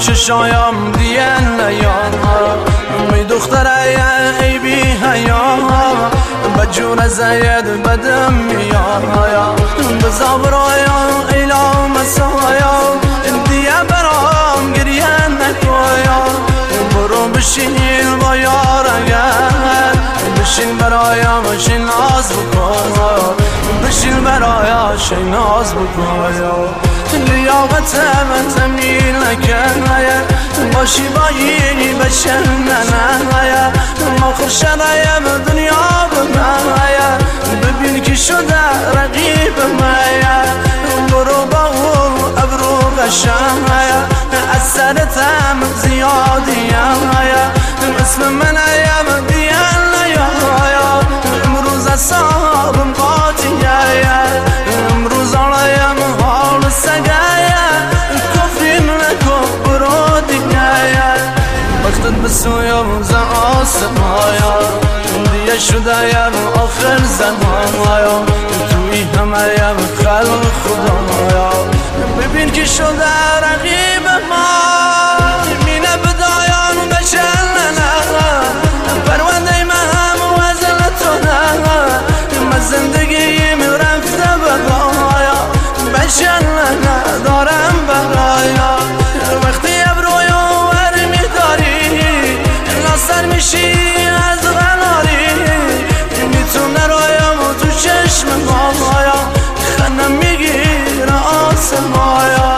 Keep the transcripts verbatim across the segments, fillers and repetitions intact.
چشایم دیان نیام می دختره ای بی حیا به جون زید بدم میایا بزا برایا ایلا مسایا دیگه برام گریه نکایا برو بشین با یار اگر بشین برایا بشین ناز بکن بشین برایا شین ناز بکن لیاقت من تمیل نکنه باشی با یینی بشن ننه ما خرشنه دنیا بمه ببین که شده رقیب مه برو با اون ابرو قشنه از سرتم زیادیه اسم من ایم دیان نیا امروز اصابم قاطیه امروز آلایم حال سگه کفرین نکن برو دیگه وقتت بسویم زن آسمایا دیگه شدهیم آخر زمانایا توی همه یم خلق خدایا ببین که شده رقیب ما مینه بدایان بشننه پرونده من وزن تو نه من زندگیم رفته بقایا بشننه دارم برایا وقتی ابرویو ور میداری ناصر میشی از غناری میتونه رایم تو چشم مایا خنم میگیره آسمایا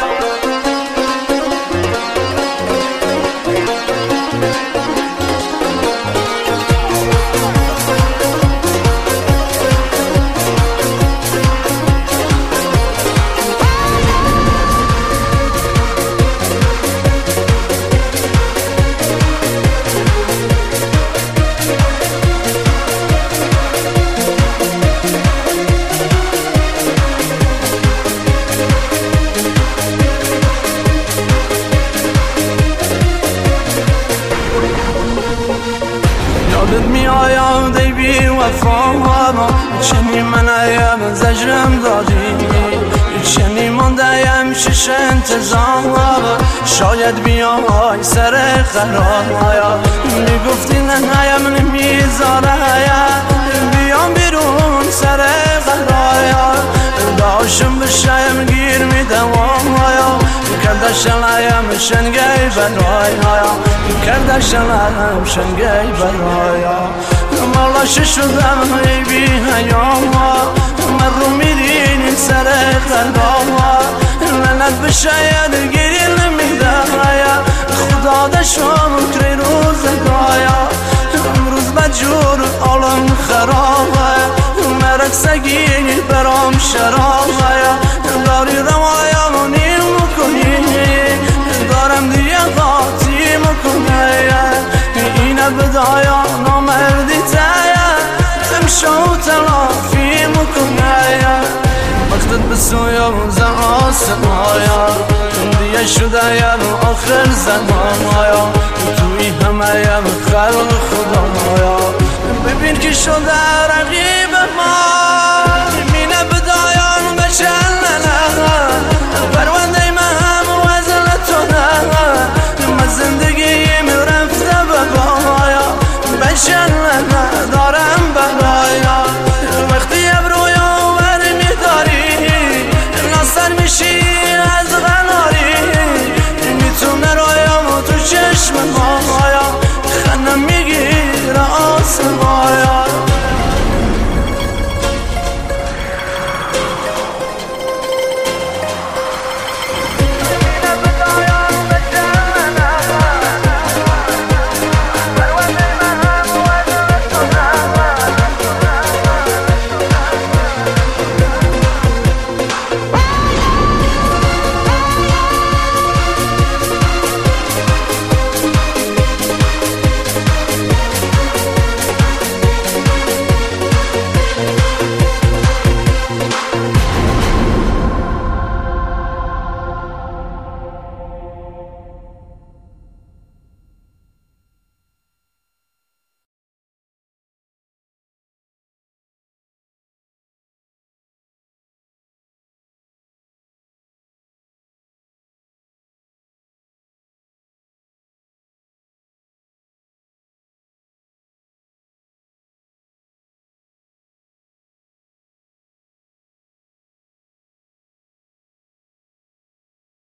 یادت میآید ای بی وفا چنین من ایم زجرم دادی چنین مانده‌ام شش انتظار شاید بیای سر قرار میگفتی نهایم نمیذاره بیام بیرون سر قرار داشم بشایم گیر میدم کرده شلایم شنگی برایا کرده شلایم شنگی برایا مالا شدم ای بی حیا من رو میرین سر قلبا لعنت به شاید گیری نمیده خدا ده شکر روزگایا امروز بجور عالم خرابه مرک سگی برام شرابه داری روایا منیر مکنی دارم دیگه قاطی مکنه اینه بدایا نامردی تایه امشو تلافی مکنه وقتت بسویم زن آسمایا دیگه شده یم آخر زمانایا توی همه یم خلق خدایا ببین که شده رقیب ما